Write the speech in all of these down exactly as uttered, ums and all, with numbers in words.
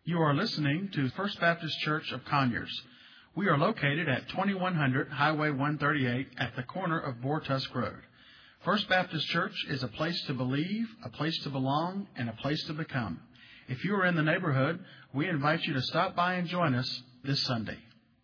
You are listening to First Baptist Church of Conyers. We are located at twenty-one hundred Highway one thirty-eight at the corner of Boartusk Road. First Baptist Church is a place to believe, a place to belong, and a place to become. If you are in the neighborhood, we invite you to stop by and join us this Sunday.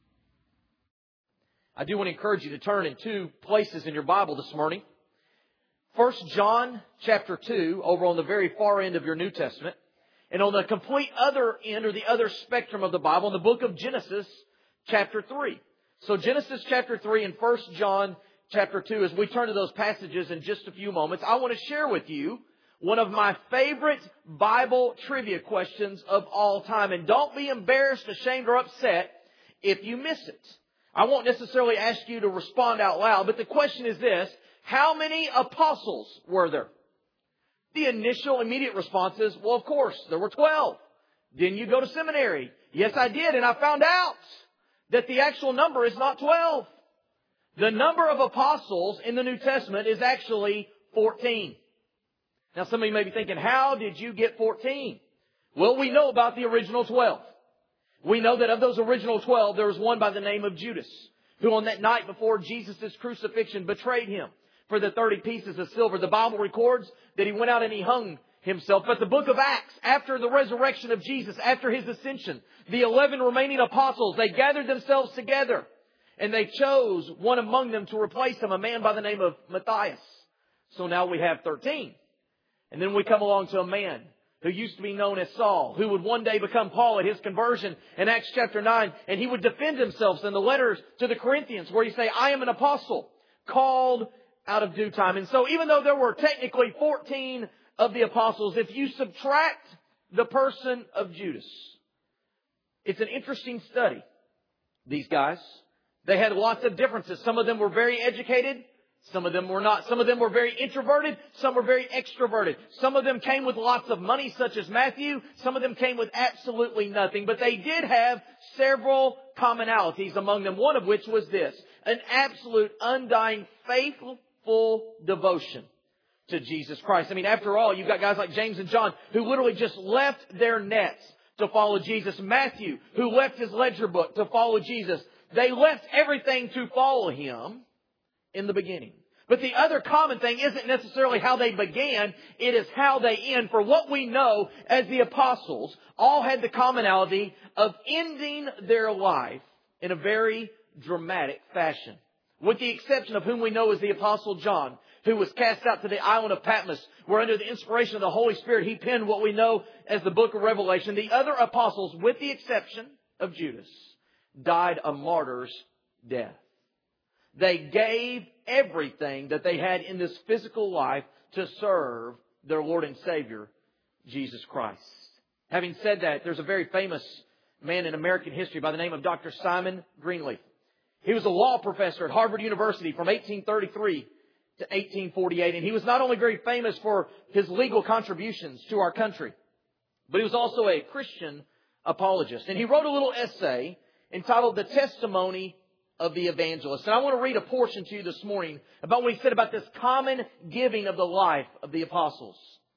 I do want to encourage you to turn in two places in your Bible this morning. First John chapter two, over on the very far end of your New Testament. And on the complete other end, or the other spectrum of the Bible, in the book of Genesis chapter three. So Genesis chapter three and First John chapter two, as we turn to those passages in just a few moments, I want to share with you one of my favorite Bible trivia questions of all time. And don't be embarrassed, ashamed, or upset if you miss it. I won't necessarily ask you to respond out loud, but the question is this: how many apostles were there? The initial immediate response is, well, of course, there were twelve. Didn't you go to seminary? Yes, I did, and I found out that the actual number is not twelve. The number of apostles in the New Testament is actually fourteen. Now, some of you may be thinking, how did you get fourteen? Well, we know about the original twelve. We know that of those original twelve, there was one by the name of Judas, who on that night before Jesus' crucifixion betrayed Him for the thirty pieces of silver. The Bible records that he went out and he hung himself. But the book of Acts, after the resurrection of Jesus, after His ascension, the eleven remaining apostles, they gathered themselves together and they chose one among them to replace him, a man by the name of Matthias. So now we have thirteen. And then we come along to a man who used to be known as Saul, who would one day become Paul at his conversion in Acts chapter nine. And he would defend himself in the letters to the Corinthians where he say, I am an apostle called out of due time. And so even though there were technically fourteen of the apostles, if you subtract the person of Judas, it's an interesting study. These guys, they had lots of differences. Some of them were very educated. Some of them were not. Some of them were very introverted. Some were very extroverted. Some of them came with lots of money, such as Matthew. Some of them came with absolutely nothing. But they did have several commonalities among them, one of which was this: an absolute, undying, faithful devotion to Jesus Christ. I mean, after all, you've got guys like James and John who literally just left their nets to follow Jesus. Matthew, who left his ledger book to follow Jesus. They left everything to follow Him in the beginning. But the other common thing isn't necessarily how they began, it is how they end. For what we know as the apostles all had the commonality of ending their life in a very dramatic fashion. With the exception of whom we know as the Apostle John, who was cast out to the island of Patmos, where under the inspiration of the Holy Spirit, he penned what we know as the book of Revelation. The other apostles, with the exception of Judas, died a martyr's death. They gave everything that they had in this physical life to serve their Lord and Savior, Jesus Christ. Having said that, there's a very famous man in American history by the name of Doctor Simon Greenleaf. He was a law professor at Harvard University from eighteen thirty-three to eighteen forty-eight. And he was not only very famous for his legal contributions to our country, but he was also a Christian apologist. And he wrote a little essay entitled The Testimony of the Evangelist. And I want to read a portion to you this morning about what he said about this common giving of the life of the apostles.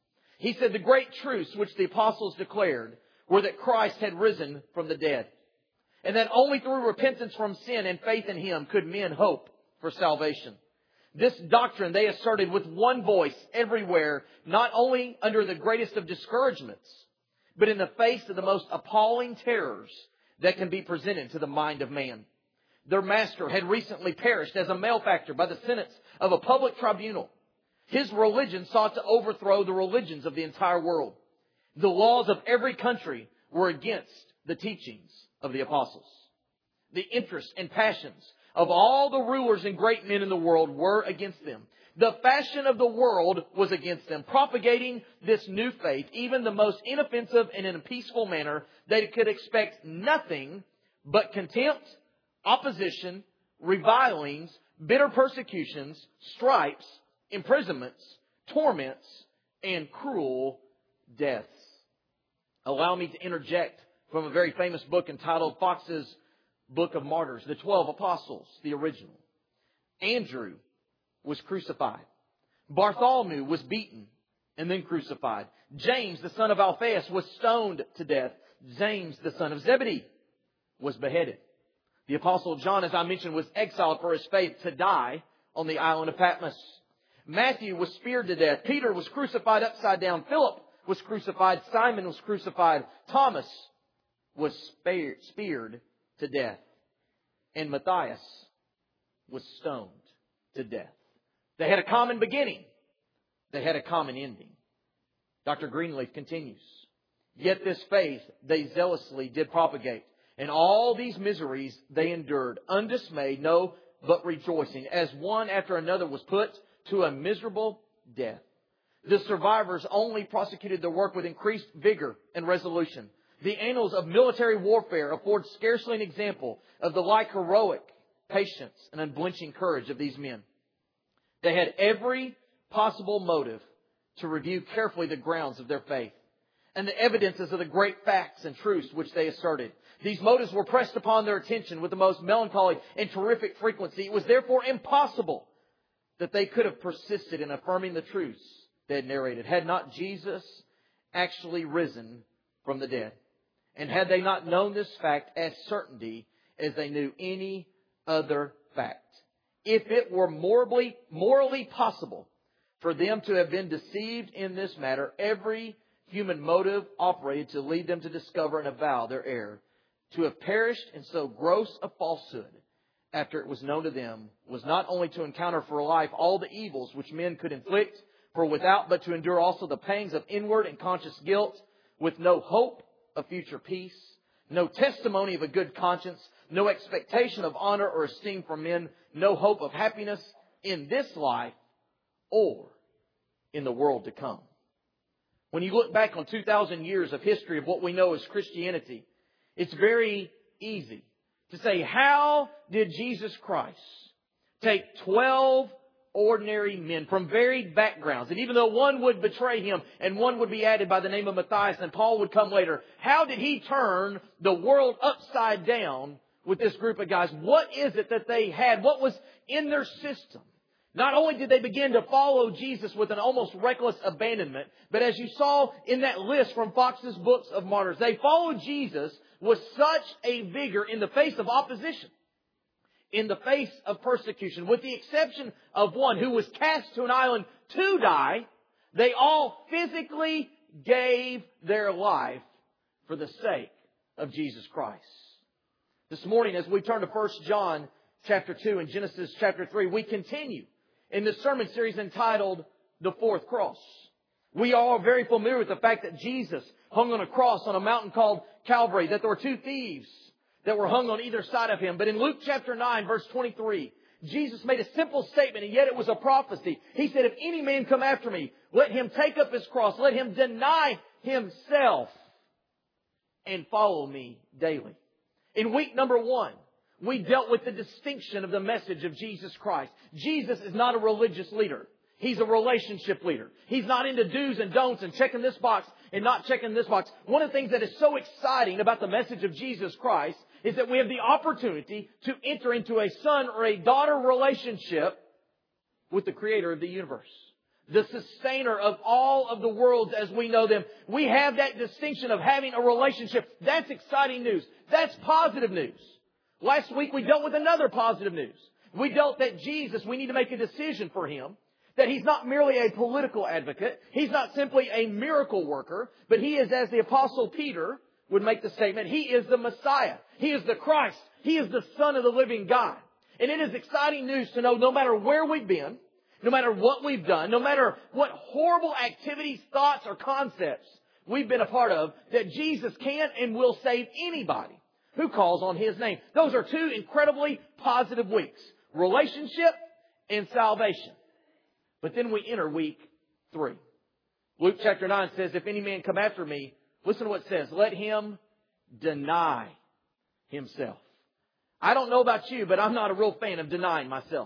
He said the great truths which the apostles declared were that Christ had risen from the dead, and that only through repentance from sin and faith in Him could men hope for salvation. This doctrine they asserted with one voice everywhere, not only under the greatest of discouragements, but in the face of the most appalling terrors that can be presented to the mind of man. Their master had recently perished as a malefactor by the sentence of a public tribunal. His religion sought to overthrow the religions of the entire world. The laws of every country were against the teachings of the apostles. The interests and passions of all the rulers and great men in the world were against them. The fashion of the world was against them. Propagating this new faith, even the most inoffensive and in a peaceful manner, they could expect nothing but contempt, opposition, revilings, bitter persecutions, stripes, imprisonments, torments, and cruel deaths. Allow me to interject from a very famous book entitled Fox's Book of Martyrs, the Twelve Apostles, the original. Andrew was crucified. Bartholomew was beaten and then crucified. James, the son of Alphaeus, was stoned to death. James, the son of Zebedee, was beheaded. The Apostle John, as I mentioned, was exiled for his faith to die on the island of Patmos. Matthew was speared to death. Peter was crucified upside down. Philip was crucified. Simon was crucified. Thomas was speared to death. And Matthias was stoned to death. They had a common beginning. They had a common ending. Doctor Greenleaf continues. Yet this faith they zealously did propagate. And all these miseries they endured, undismayed, no, but rejoicing, as one after another was put to a miserable death. The survivors only prosecuted their work with increased vigor and resolution. The annals of military warfare afford scarcely an example of the like heroic patience and unblenching courage of these men. They had every possible motive to review carefully the grounds of their faith and the evidences of the great facts and truths which they asserted. These motives were pressed upon their attention with the most melancholy and terrific frequency. It was therefore impossible that they could have persisted in affirming the truths they had narrated, had not Jesus actually risen from the dead. And had they not known this fact as certainty as they knew any other fact. If it were morally, morally possible for them to have been deceived in this matter, every human motive operated to lead them to discover and avow their error. To have perished in so gross a falsehood after it was known to them was not only to encounter for life all the evils which men could inflict for without, but to endure also the pangs of inward and conscious guilt with no hope of future peace, no testimony of a good conscience, no expectation of honor or esteem from men, no hope of happiness in this life or in the world to come. When you look back on two thousand years of history of what we know as Christianity, it's very easy to say, how did Jesus Christ take twelve ordinary men from varied backgrounds? And even though one would betray Him and one would be added by the name of Matthias and Paul would come later, how did He turn the world upside down with this group of guys? What is it that they had? What was in their system? Not only did they begin to follow Jesus with an almost reckless abandonment, but as you saw in that list from Fox's Books of Martyrs, they followed Jesus with such a vigor in the face of opposition, in the face of persecution. With the exception of one who was cast to an island to die, they all physically gave their life for the sake of Jesus Christ. This morning, as we turn to First John chapter two and Genesis chapter three, we continue in this sermon series entitled The Fourth Cross. We are all very familiar with the fact that Jesus hung on a cross on a mountain called Calvary, that there were two thieves that were hung on either side of Him. But in Luke chapter nine, verse twenty-three, Jesus made a simple statement, and yet it was a prophecy. He said, if any man come after me, let him take up his cross, let him deny himself and follow me daily. In week number one, we dealt with the distinction of the message of Jesus Christ. Jesus is not a religious leader. He's a relationship leader. He's not into do's and don'ts and checking this box and not checking this box. One of the things that is so exciting about the message of Jesus Christ is that we have the opportunity to enter into a son or a daughter relationship with the Creator of the universe, the sustainer of all of the worlds as we know them. We have that distinction of having a relationship. That's exciting news. That's positive news. Last week we dealt with another positive news. We dealt that Jesus, we need to make a decision for Him. That He's not merely a political advocate. He's not simply a miracle worker. But He is, as the Apostle Peter would make the statement, He is the Messiah. He is the Christ. He is the Son of the living God. And it is exciting news to know no matter where we've been, no matter what we've done, no matter what horrible activities, thoughts, or concepts we've been a part of, that Jesus can and will save anybody who calls on His name. Those are two incredibly positive weeks. Relationship and salvation. But then we enter week three. Luke chapter nine says, if any man come after me, listen to what it says, let him deny himself. I don't know about you, but I'm not a real fan of denying myself.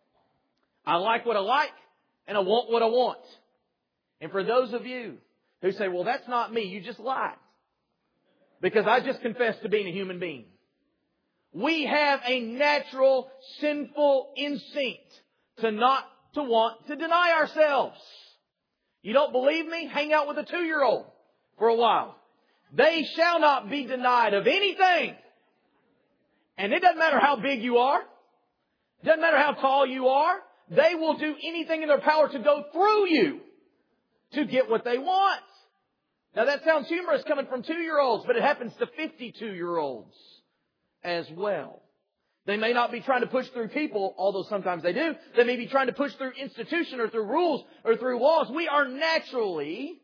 I like what I like, and I want what I want. And for those of you who say, well, that's not me, you just lied. Because I just confessed to being a human being. We have a natural, sinful instinct to not to want to deny ourselves. You don't believe me? Hang out with a two-year-old for a while. They shall not be denied of anything. And it doesn't matter how big you are. It doesn't matter how tall you are. They will do anything in their power to go through you to get what they want. Now that sounds humorous coming from two-year-olds, but it happens to fifty-two-year-olds as well. They may not be trying to push through people, although sometimes they do. They may be trying to push through institution or through rules or through laws. We are naturally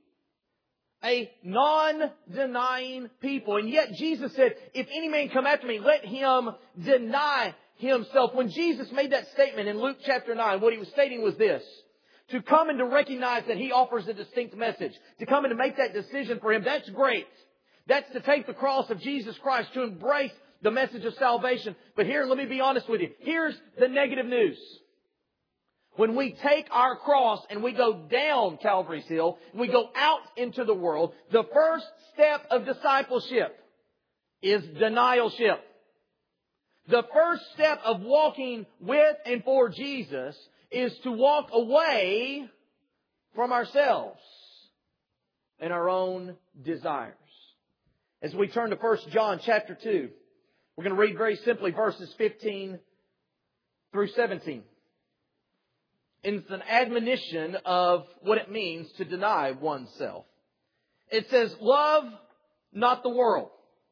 a non-denying people. And yet Jesus said, if any man come after me, let him deny himself. When Jesus made that statement in Luke chapter nine, what he was stating was this: to come and to recognize that He offers a distinct message, to come and to make that decision for Him, that's great. That's to take the cross of Jesus Christ, to embrace the message of salvation. But here, let me be honest with you. Here's the negative news. When we take our cross and we go down Calvary's Hill, and we go out into the world, the first step of discipleship is denialship. The first step of walking with and for Jesus is to walk away from ourselves and our own desires. As we turn to First John chapter two, we're going to read very simply verses fifteen through seventeen. And it's an admonition of what it means to deny oneself. It says, love not the world,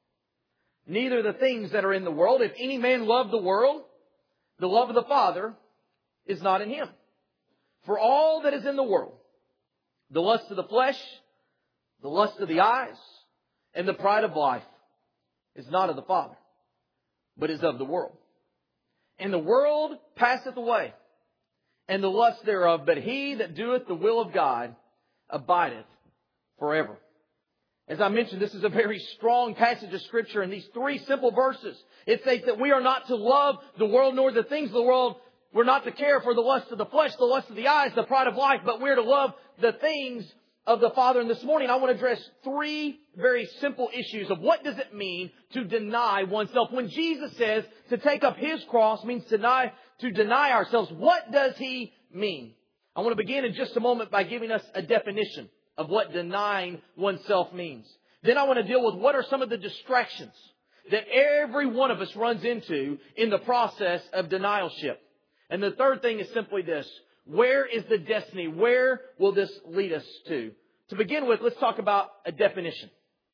neither the things that are in the world. If any man love the world, the love of the Father is not in him. For all that is in the world, the lust of the flesh, the lust of the eyes, and the pride of life, is not of the Father, but is of the world. And the world passeth away, and the lust thereof, but he that doeth the will of God abideth forever. As I mentioned, this is a very strong passage of Scripture in these three simple verses. It states that we are not to love the world nor the things of the world. We're not to care for the lust of the flesh, the lust of the eyes, the pride of life, but we're to love the things of the Father. And this morning I want to address three very simple issues of what does it mean to deny oneself. When Jesus says to take up His cross means to deny, to deny ourselves, what does He mean? I want to begin in just a moment by giving us a definition of what denying oneself means. Then I want to deal with what are some of the distractions that every one of us runs into in the process of denialship. And the third thing is simply this: where is the destiny? Where will this lead us to? To begin with, let's talk about a definition.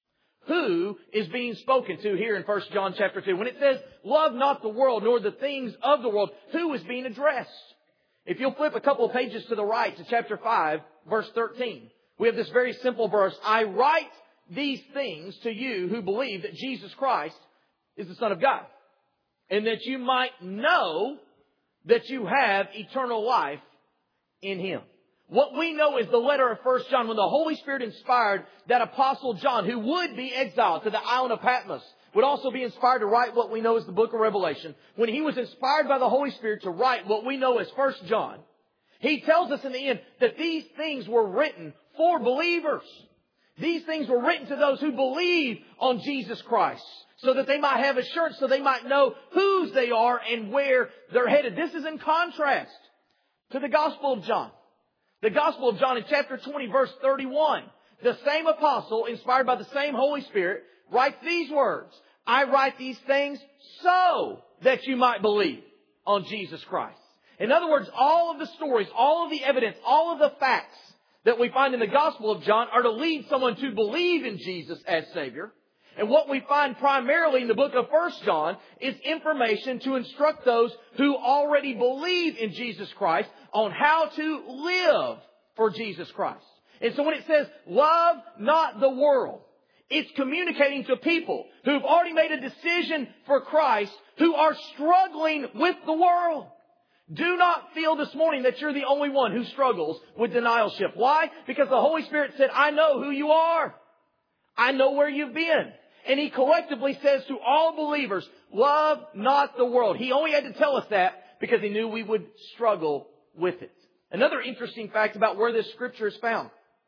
Who is being spoken to here in First John chapter two? When it says, love not the world, nor the things of the world, who is being addressed? If you'll flip a couple of pages to the right to chapter five, verse thirteen, we have this very simple verse: I write these things to you who believe that Jesus Christ is the Son of God, and that you might know that you have eternal life in Him. What we know is the letter of First John, when the Holy Spirit inspired that Apostle John, who would be exiled to the island of Patmos, would also be inspired to write what we know as the book of Revelation. When he was inspired by the Holy Spirit to write what we know as First John, he tells us in the end that these things were written for believers. These things were written to those who believe on Jesus Christ, so that they might have assurance, so they might know whose they are and where they're headed. This is in contrast to the Gospel of John. The Gospel of John in chapter twenty, verse thirty-one. The same apostle, inspired by the same Holy Spirit, writes these words: I write these things so that you might believe on Jesus Christ. In other words, all of the stories, all of the evidence, all of the facts that we find in the Gospel of John are to lead someone to believe in Jesus as Savior. And what we find primarily in the book of First John is information to instruct those who already believe in Jesus Christ on how to live for Jesus Christ. And so when it says, love not the world, it's communicating to people who've already made a decision for Christ, who are struggling with the world. Do not feel this morning that you're the only one who struggles with denialship. Why? Because the Holy Spirit said, I know who you are. I know where you've been. And He collectively says to all believers, love not the world. He only had to tell us that because He knew we would struggle with it. Another interesting fact about where this scripture is found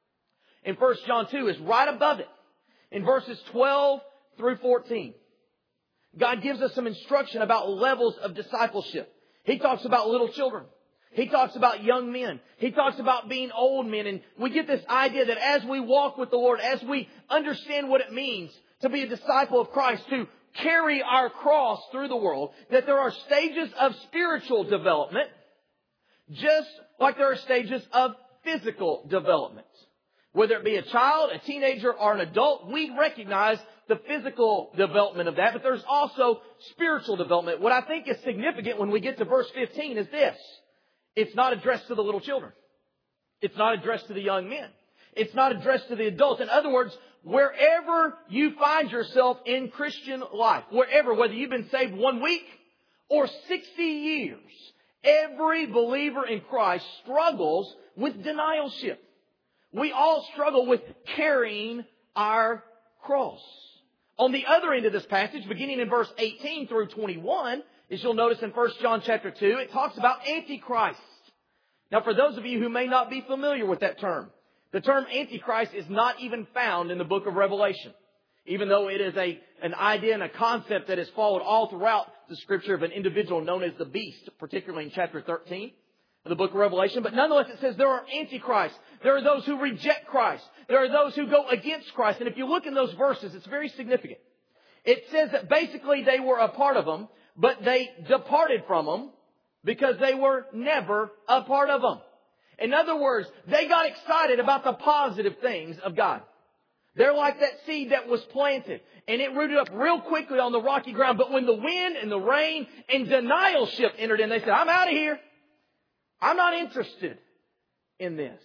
in First John two is right above it in verses twelve through fourteen. God gives us some instruction about levels of discipleship. He talks about little children. He talks about young men. He talks about being old men. And we get this idea that as we walk with the Lord, as we understand what it means to be a disciple of Christ, to carry our cross through the world, that there are stages of spiritual development, just like there are stages of physical development. Whether it be a child, a teenager, or an adult, we recognize the physical development of that, but there's also spiritual development. What I think is significant when we get to verse fifteen is this. It's not addressed to the little children. It's not addressed to the young men. It's not addressed to the adults. In other words, wherever you find yourself in Christian life, wherever, whether you've been saved one week or sixty years, every believer in Christ struggles with denialship. We all struggle with carrying our cross. On the other end of this passage, beginning in verse eighteen through twenty-one, as you'll notice in First John chapter two, it talks about Antichrist. Now, for those of you who may not be familiar with that term, the term Antichrist is not even found in the book of Revelation, even though it is a, an idea and a concept that is followed all throughout the Scripture of an individual known as the beast, particularly in chapter thirteen of the book of Revelation. But nonetheless, it says there are Antichrists. There are those who reject Christ. There are those who go against Christ. And if you look in those verses, it's very significant. It says that basically they were a part of them, but they departed from them because they were never a part of them. In other words, they got excited about the positive things of God. They're like that seed that was planted, and it rooted up real quickly on the rocky ground. But when the wind and the rain and denialship entered in, they said, I'm out of here. I'm not interested in this.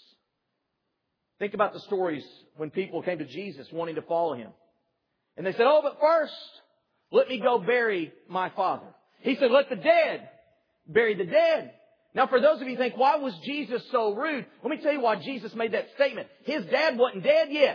Think about the stories when people came to Jesus wanting to follow Him. And they said, oh, but first, let me go bury my father. He said, let the dead bury the dead. Now, for those of you who think, why was Jesus so rude? Let me tell you why Jesus made that statement. His dad wasn't dead yet.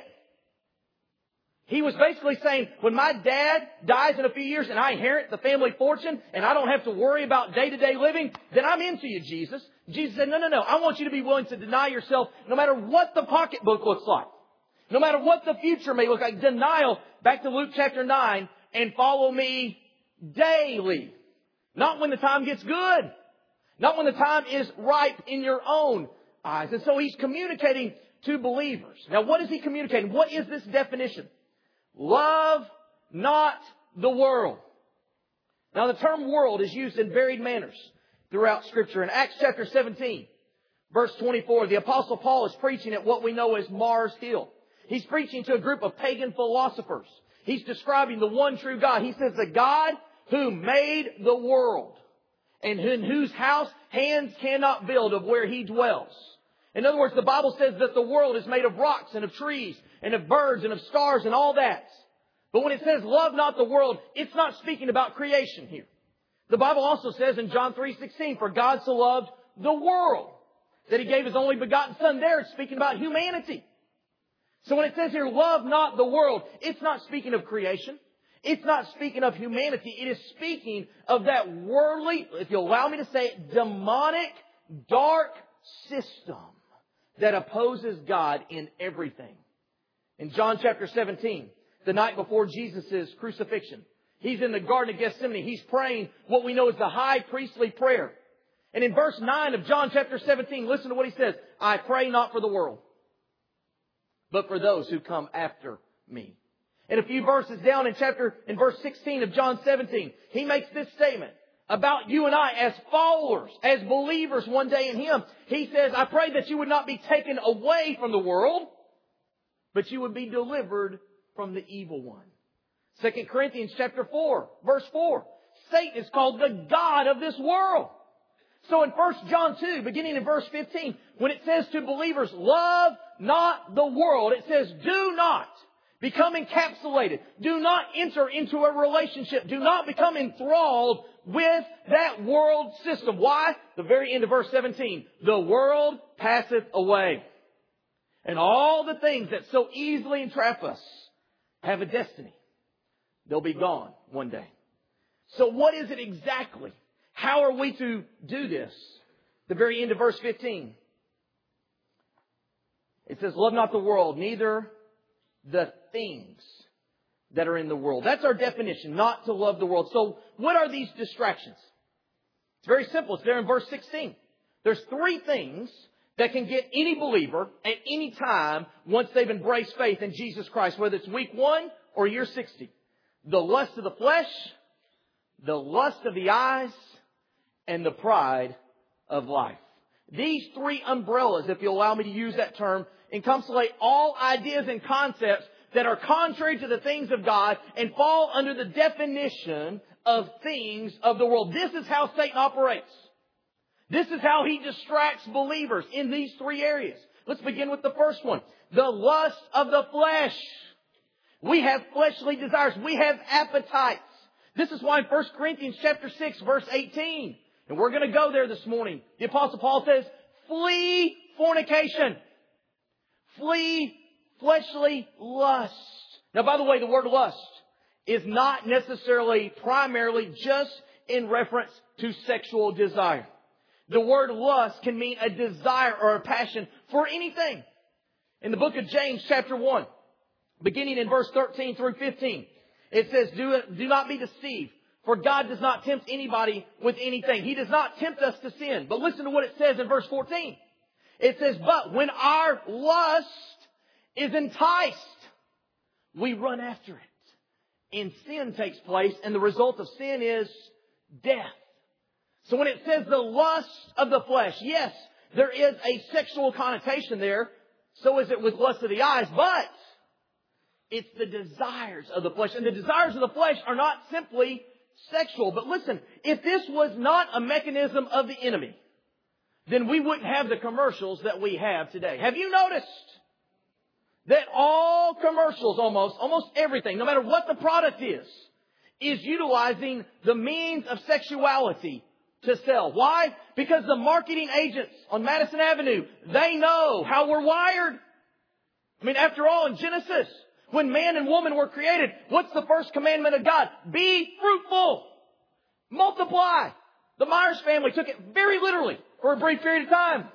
He was basically saying, when my dad dies in a few years and I inherit the family fortune and I don't have to worry about day-to-day living, then I'm into you, Jesus. Jesus said, no, no, no. I want you to be willing to deny yourself no matter what the pocketbook looks like. No matter what the future may look like. Denial, back to Luke chapter nine, and follow me daily. Not when the time gets good. Not when the time is ripe in your own eyes. And so He's communicating to believers. Now, what is He communicating? What is this definition? Love not the world. Now, the term world is used in varied manners throughout Scripture. In Acts chapter seventeen, verse twenty-four, the Apostle Paul is preaching at what we know as Mars Hill. He's preaching to a group of pagan philosophers. He's describing the one true God. He says, the God who made the world and in whose house hands cannot build, of where He dwells. In other words, the Bible says that the world is made of rocks and of trees and of birds and of stars and all that. But when it says love not the world, it's not speaking about creation here. The Bible also says in John three sixteen, for God so loved the world that He gave His only begotten Son. There it's speaking about humanity. So when it says here, love not the world, it's not speaking of creation. It's not speaking of humanity. It is speaking of that worldly, if you'll allow me to say it, demonic, dark system that opposes God in everything. In John chapter seventeen, the night before Jesus' crucifixion, He's in the Garden of Gethsemane. He's praying what we know as the high priestly prayer. And in verse nine of John chapter seventeen, listen to what He says. I pray not for the world, but for those who come after me. And a few verses down in chapter, in verse sixteen of John seventeen, He makes this statement about you and I as followers, as believers one day in Him. He says, I pray that you would not be taken away from the world, but you would be delivered from the evil one. Second Corinthians chapter four, verse four. Satan is called the god of this world. So in First John two, beginning in verse fifteen, when it says to believers, love not the world, it says, do not become encapsulated. Do not enter into a relationship. Do not become enthralled with that world system. Why? The very end of verse seventeen. The world passeth away. And all the things that so easily entrap us have a destiny. They'll be gone one day. So what is it exactly? How are we to do this? The very end of verse fifteen. It says, love not the world, neither the things that are in the world. That's our definition, not to love the world. So what are these distractions? It's very simple. It's there in verse sixteen. There's three things that can get any believer at any time once they've embraced faith in Jesus Christ, whether it's week one or year sixty. The lust of the flesh, the lust of the eyes, and the pride of life. These three umbrellas, if you allow me to use that term, encapsulate all ideas and concepts that are contrary to the things of God and fall under the definition of things of the world. This is how Satan operates. This is how he distracts believers in these three areas. Let's begin with the first one. The lust of the flesh. We have fleshly desires. We have appetites. This is why in First Corinthians chapter six, verse eighteen, and we're going to go there this morning, the Apostle Paul says, flee fornication. Flee fleshly lust. Now, by the way, the word lust is not necessarily primarily just in reference to sexual desire. The word lust can mean a desire or a passion for anything. In the book of James, chapter one, beginning in verse thirteen through fifteen, it says, do, do not be deceived, for God does not tempt anybody with anything. He does not tempt us to sin. But listen to what it says in verse fourteen. It says, but when our lust is enticed, we run after it. And sin takes place, and the result of sin is death. So when it says the lust of the flesh, yes, there is a sexual connotation there. So is it with lust of the eyes, but it's the desires of the flesh. And the desires of the flesh are not simply sexual. But listen, if this was not a mechanism of the enemy, then we wouldn't have the commercials that we have today. Have you noticed that all commercials, almost, almost everything, no matter what the product is, is utilizing the means of sexuality to sell? Why? Because the marketing agents on Madison Avenue, they know how we're wired. I mean, after all, in Genesis, when man and woman were created, what's the first commandment of God? Be fruitful. Multiply. The Myers family took it very literally for a brief period of time.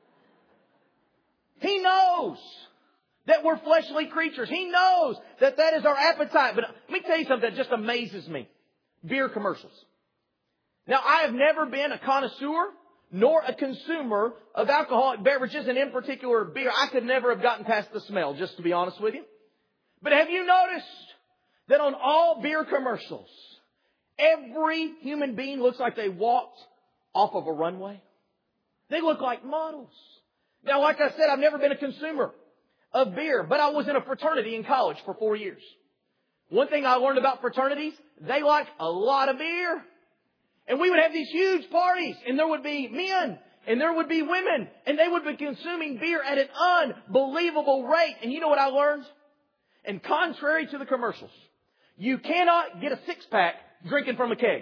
He knows that we're fleshly creatures. He knows that that is our appetite. But let me tell you something that just amazes me. Beer commercials. Now, I have never been a connoisseur nor a consumer of alcoholic beverages, and in particular beer. I could never have gotten past the smell, just to be honest with you. But have you noticed that on all beer commercials, every human being looks like they walked off of a runway? They look like models. Now, like I said, I've never been a consumer of beer, but I was in a fraternity in college for four years. One thing I learned about fraternities, they like a lot of beer. And we would have these huge parties, and there would be men, and there would be women, and they would be consuming beer at an unbelievable rate. And you know what I learned? And contrary to the commercials, you cannot get a six-pack drinking from a keg.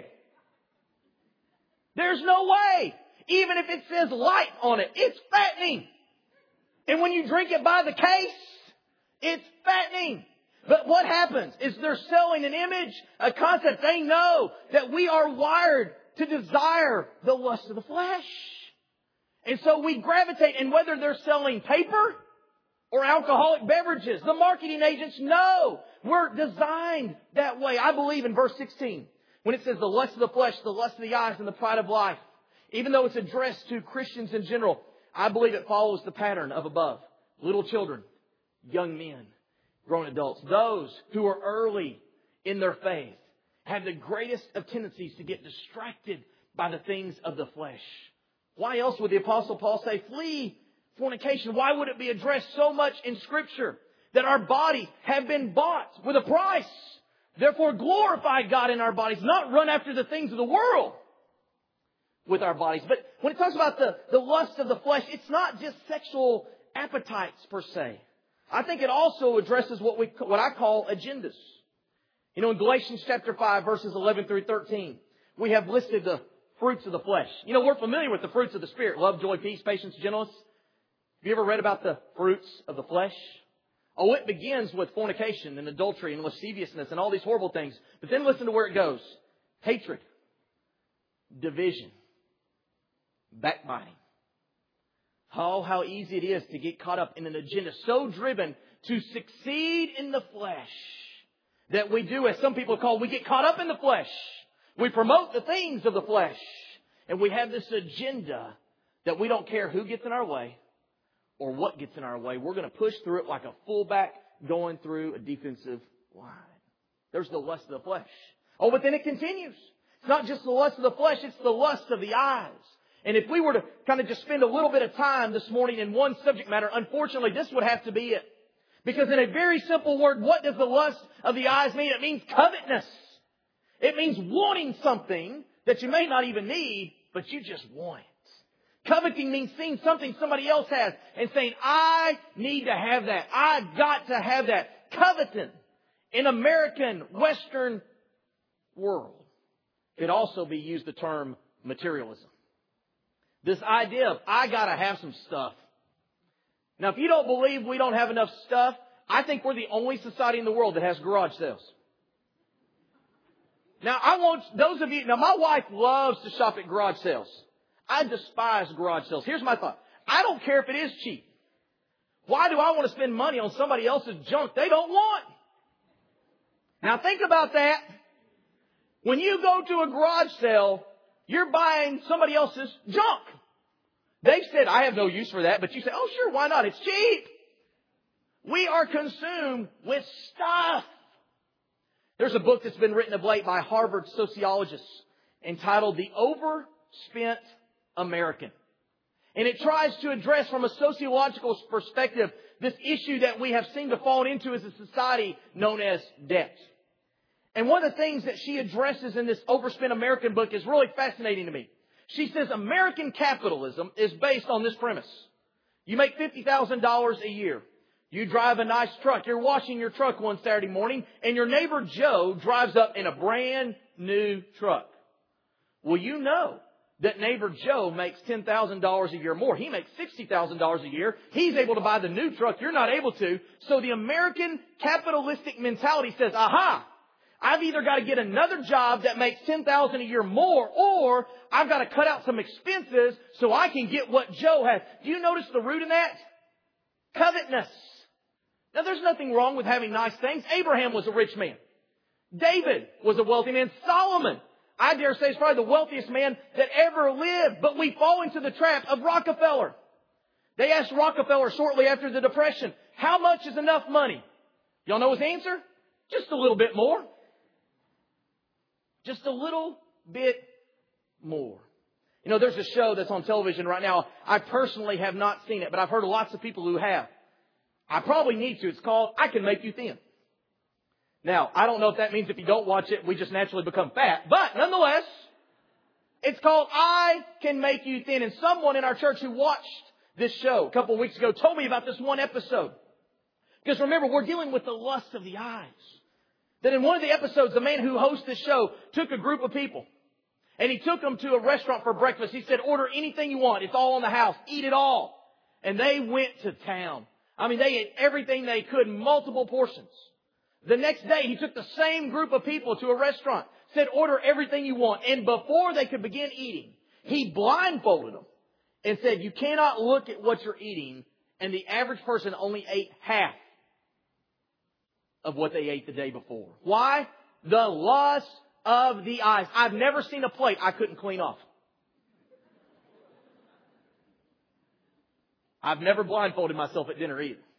There's no way. Even if it says light on it, it's fattening. And when you drink it by the case, it's fattening. But what happens is they're selling an image, a concept. They know that we are wired to desire the lust of the flesh. And so we gravitate, and whether they're selling paper or alcoholic beverages, the marketing agents know we're designed that way. I believe in verse sixteen, when it says the lust of the flesh, the lust of the eyes, and the pride of life, even though it's addressed to Christians in general, I believe it follows the pattern of above. Little children, young men, grown adults, those who are early in their faith have the greatest of tendencies to get distracted by the things of the flesh. Why else would the Apostle Paul say, flee fornication? Why would it be addressed so much in Scripture that our bodies have been bought with a price? Therefore, glorify God in our bodies, not run after the things of the world with our bodies. But when it talks about the, the lust of the flesh, it's not just sexual appetites per se. I think it also addresses what we what I call agendas. You know, in Galatians chapter five, verses eleven through thirteen, we have listed the fruits of the flesh. You know, we're familiar with the fruits of the Spirit. Love, joy, peace, patience, gentleness. Have you ever read about the fruits of the flesh? Oh, it begins with fornication and adultery and lasciviousness and all these horrible things. But then listen to where it goes. Hatred, division, backbiting. Oh, how easy it is to get caught up in an agenda so driven to succeed in the flesh that we do, as some people call, we get caught up in the flesh. We promote the things of the flesh. And we have this agenda that we don't care who gets in our way or what gets in our way. We're going to push through it like a fullback going through a defensive line. There's the lust of the flesh. Oh, but then it continues. It's not just the lust of the flesh, it's the lust of the eyes. And if we were to kind of just spend a little bit of time this morning in one subject matter, unfortunately, this would have to be it. Because in a very simple word, what does the lust of the eyes mean? It means covetousness. It means wanting something that you may not even need, but you just want it. Coveting means seeing something somebody else has and saying, I need to have that. I got to have that. Coveting in American Western world could also be used the term materialism. This idea of, I got to have some stuff. Now, if you don't believe we don't have enough stuff, I think we're the only society in the world that has garage sales. Now, I want those of you, now my wife loves to shop at garage sales. I despise garage sales. Here's my thought. I don't care if it is cheap. Why do I want to spend money on somebody else's junk they don't want? Now, think about that. When you go to a garage sale, you're buying somebody else's junk. They've said, I have no use for that, but you say, oh, sure, why not? It's cheap. We are consumed with stuff. There's a book that's been written of late by Harvard sociologists entitled The Overspent American. And it tries to address from a sociological perspective this issue that we have seemed to fall into as a society known as debt. And one of the things that she addresses in this Overspent American book is really fascinating to me. She says American capitalism is based on this premise. You make fifty thousand dollars a year. You drive a nice truck. You're washing your truck one Saturday morning, and your neighbor Joe drives up in a brand new truck. Well, you know that neighbor Joe makes ten thousand dollars a year more. He makes sixty thousand dollars a year. He's able to buy the new truck. You're not able to. So the American capitalistic mentality says, aha, I've either got to get another job that makes ten thousand dollars a year more, or I've got to cut out some expenses so I can get what Joe has. Do you notice the root in that? Covetousness. Now, there's nothing wrong with having nice things. Abraham was a rich man. David was a wealthy man. Solomon, I dare say, is probably the wealthiest man that ever lived. But we fall into the trap of Rockefeller. They asked Rockefeller shortly after the Depression, how much is enough money? Y'all know his answer? Just a little bit more. Just a little bit more. You know, there's a show that's on television right now. I personally have not seen it, but I've heard of lots of people who have. I probably need to. It's called I Can Make You Thin. Now, I don't know if that means if you don't watch it, we just naturally become fat. But nonetheless, it's called I Can Make You Thin. And someone in our church who watched this show a couple of weeks ago told me about this one episode. Because remember, we're dealing with the lust of the eyes. That in one of the episodes, the man who hosts this show took a group of people. And he took them to a restaurant for breakfast. He said, order anything you want. It's all in the house. Eat it all. And they went to town. I mean, they ate everything they could, multiple portions. The next day, he took the same group of people to a restaurant, said, order everything you want. And before they could begin eating, he blindfolded them and said, you cannot look at what you're eating. And the average person only ate half of what they ate the day before. Why? The lust of the eyes. I've never seen a plate I couldn't clean off. I've never blindfolded myself at dinner either.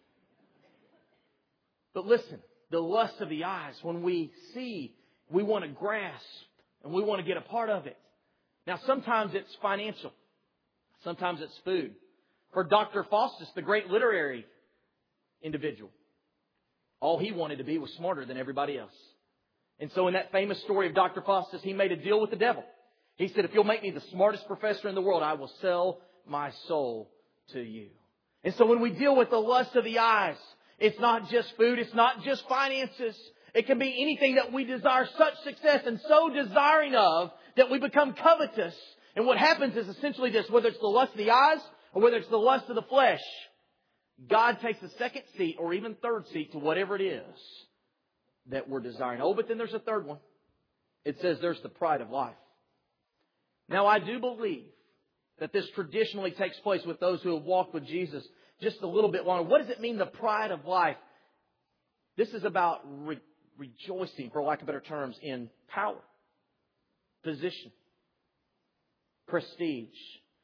But listen, the lust of the eyes, when we see, we want to grasp and we want to get a part of it. Now, sometimes it's financial. Sometimes it's food. For Doctor Faustus, the great literary individual, all he wanted to be was smarter than everybody else. And so in that famous story of Doctor Faustus, he made a deal with the devil. He said, if you'll make me the smartest professor in the world, I will sell my soul to you. And so when we deal with the lust of the eyes, it's not just food, it's not just finances. It can be anything that we desire such success and so desiring of that we become covetous. And what happens is essentially this, whether it's the lust of the eyes or whether it's the lust of the flesh, God takes a second seat or even third seat to whatever it is that we're desiring. Oh, but then there's a third one. It says there's the pride of life. Now, I do believe that this traditionally takes place with those who have walked with Jesus just a little bit longer. What does it mean, the pride of life? This is about re- rejoicing, for lack of better terms, in power, position, prestige,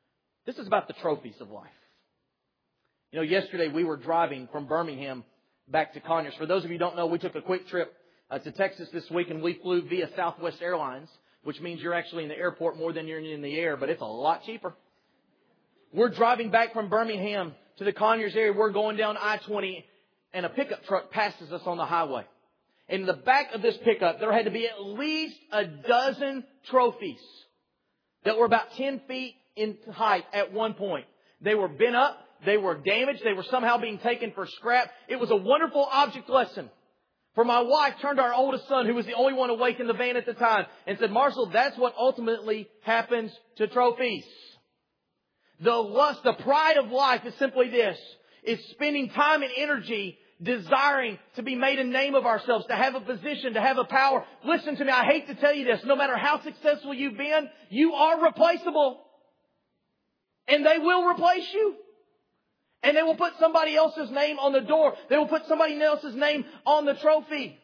This is about the trophies of life. You know, yesterday we were driving from Birmingham back to Conyers. For those of you who don't know, we took a quick trip uh, to Texas this week, and we flew via Southwest Airlines, which means you're actually in the airport more than you're in the air, but it's a lot cheaper. We're driving back from Birmingham to the Conyers area. We're going down I twenty, and a pickup truck passes us on the highway. In the back of this pickup, there had to be at least a dozen trophies that were about ten feet in height at one point. They were bent up. They were damaged. They were somehow being taken for scrap. It was a wonderful object lesson. For my wife turned to our oldest son, who was the only one awake in the van at the time, and said, Marshall, that's what ultimately happens to trophies. The lust, the pride of life is simply this. It's spending time and energy desiring to be made a name of ourselves, to have a position, to have a power. Listen to me, I hate to tell you this. No matter how successful you've been, you are replaceable. And they will replace you. And they will put somebody else's name on the door. They will put somebody else's name on the trophy.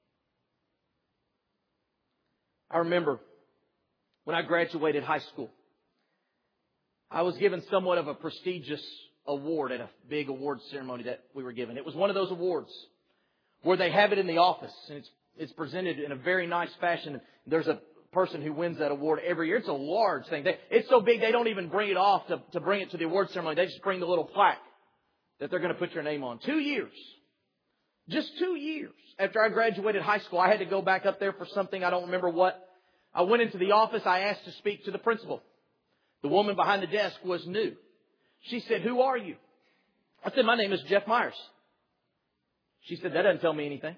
I remember when I graduated high school, I was given somewhat of a prestigious award at a big award ceremony that we were given. It was one of those awards where they have it in the office, and it's it's presented in a very nice fashion. There's a person who wins that award every year. It's a large thing. They, it's so big they don't even bring it off to, to bring it to the award ceremony. They just bring the little plaque that they're going to put your name on. Two years. Just two years after I graduated high school, I had to go back up there for something. I don't remember what. I went into the office. I asked to speak to the principal. The woman behind the desk was new. She said, who are you? I said, my name is Jeff Myers. She said, that doesn't tell me anything.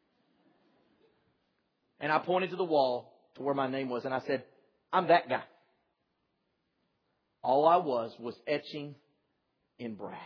And I pointed to the wall to where my name was, and I said, I'm that guy. All I was was etching in brass.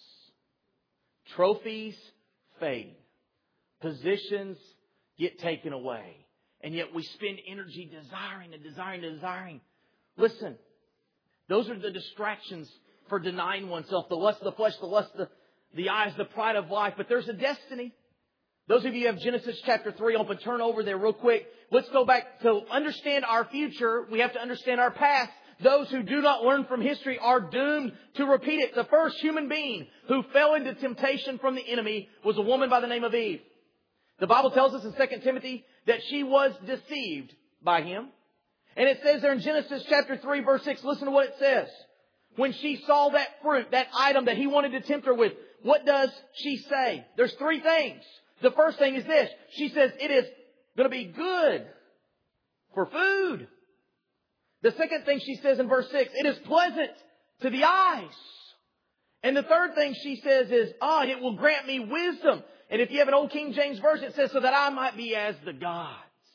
Trophies fade. Positions get taken away. And yet we spend energy desiring and desiring and desiring. Listen, those are the distractions for denying oneself. The lust of the flesh, the lust of the, the eyes, the pride of life. But there's a destiny. Those of you who have Genesis chapter three open, turn over there real quick. Let's go back. To understand our future, we have to understand our past. Those who do not learn from history are doomed to repeat it. The first human being who fell into temptation from the enemy was a woman by the name of Eve. The Bible tells us in Second Timothy that she was deceived by him. And it says there in Genesis chapter three, verse six, listen to what it says. When she saw that fruit, that item that he wanted to tempt her with, what does she say? There's three things. The first thing is this. She says it is going to be good for food. The second thing she says in verse six, it is pleasant to the eyes. And the third thing she says is, ah, it will grant me wisdom. And if you have an old King James Version, it says, so that I might be as the gods.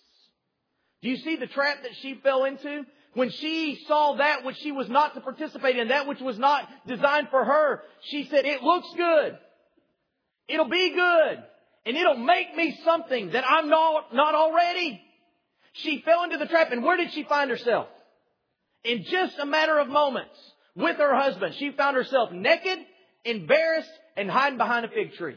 Do you see the trap that she fell into? When she saw that which she was not to participate in, that which was not designed for her, she said, it looks good. It'll be good. And it'll make me something that I'm not, not already. She fell into the trap. And where did she find herself? In just a matter of moments, with her husband, she found herself naked, embarrassed, and hiding behind a fig tree.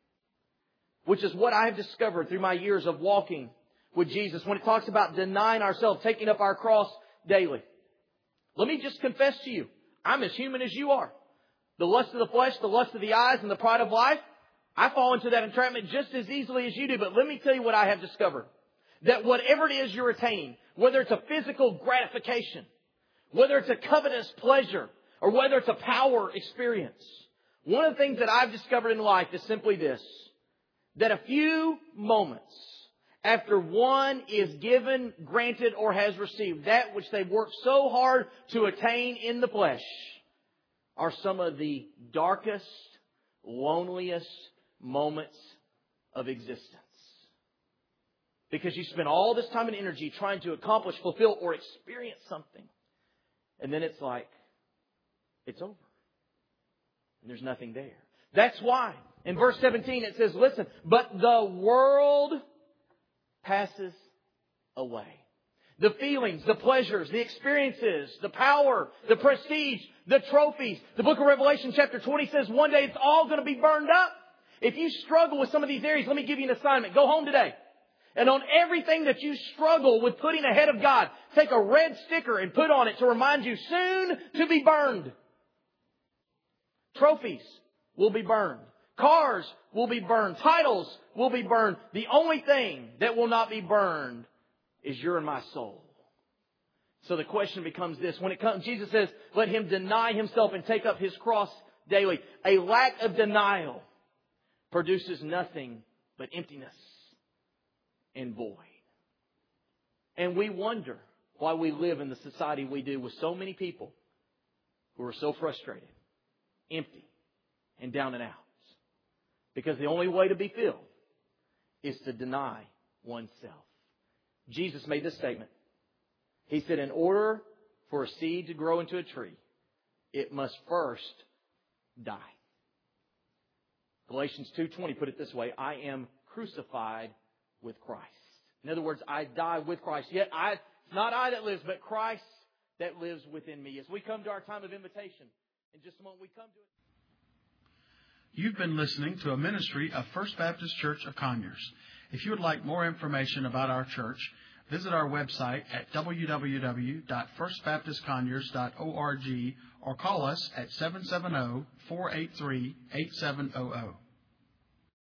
Which is what I have discovered through my years of walking with Jesus when it talks about denying ourselves, taking up our cross daily. Let me just confess to you, I'm as human as you are. The lust of the flesh, the lust of the eyes, and the pride of life, I fall into that entrapment just as easily as you do. But let me tell you what I have discovered. That whatever it is you're attaining, whether it's a physical gratification, whether it's a covetous pleasure, or whether it's a power experience, one of the things that I've discovered in life is simply this. That a few moments after one is given, granted, or has received that which they've worked so hard to attain in the flesh are some of the darkest, loneliest moments of existence. Because you spend all this time and energy trying to accomplish, fulfill, or experience something. And then it's like, it's over. And there's nothing there. That's why in verse seventeen it says, listen, but the world passes away. The feelings, the pleasures, the experiences, the power, the prestige, the trophies. The book of Revelation chapter twenty says one day it's all going to be burned up. If you struggle with some of these areas, let me give you an assignment. Go home today And on everything that you struggle with putting ahead of God, take a red sticker and put on it to remind you soon to be burned. Trophies will be burned. Cars will be burned. Titles will be burned. The only thing that will not be burned is your and my soul. So the question becomes this. When it comes, Jesus says, let him deny himself and take up his cross daily. A lack of denial produces nothing but emptiness and void. And we wonder why we live in the society we do with so many people who are so frustrated, empty, and down and out. Because the only way to be filled is to deny oneself. Jesus made this statement. He said, in order for a seed to grow into a tree, it must first die. Galatians two twenty put it this way, I am crucified with Christ. In other words, I die with Christ. Yet I, it's not I that lives, but Christ that lives within me. As we come to our time of invitation, in just a moment we come to it. You've been listening to a ministry of First Baptist Church of Conyers. If you would like more information about our church, visit our website at w w w dot first baptist conyers dot org or call us at seven seven zero, four eight three, eight seven zero zero.